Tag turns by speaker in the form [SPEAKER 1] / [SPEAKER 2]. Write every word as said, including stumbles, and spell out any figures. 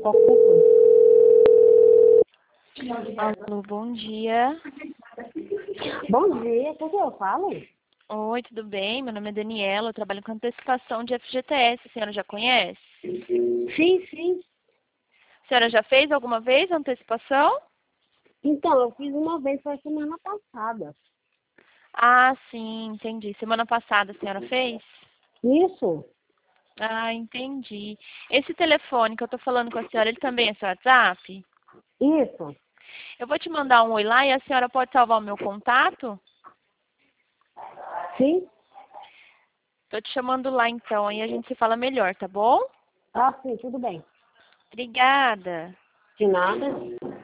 [SPEAKER 1] ocupa.
[SPEAKER 2] Alô, bom dia.
[SPEAKER 1] Bom dia, com quem eu falo?
[SPEAKER 2] Oi, tudo bem? Meu nome é Daniela, eu trabalho com antecipação de F G T S. A senhora já conhece?
[SPEAKER 1] Sim, sim.
[SPEAKER 2] A senhora já fez alguma vez a antecipação?
[SPEAKER 1] Então, eu fiz uma vez, foi semana passada.
[SPEAKER 2] Ah, sim, entendi. Semana passada a senhora fez?
[SPEAKER 1] Isso?
[SPEAKER 2] Ah, entendi. Esse telefone que eu tô falando com a senhora, ele também é seu WhatsApp?
[SPEAKER 1] Isso?
[SPEAKER 2] Eu vou te mandar um oi lá e a senhora pode salvar o meu contato?
[SPEAKER 1] Sim?
[SPEAKER 2] Tô te chamando lá então, aí a gente se fala melhor, tá bom?
[SPEAKER 1] Ah, sim, tudo bem.
[SPEAKER 2] Obrigada.
[SPEAKER 1] De nada.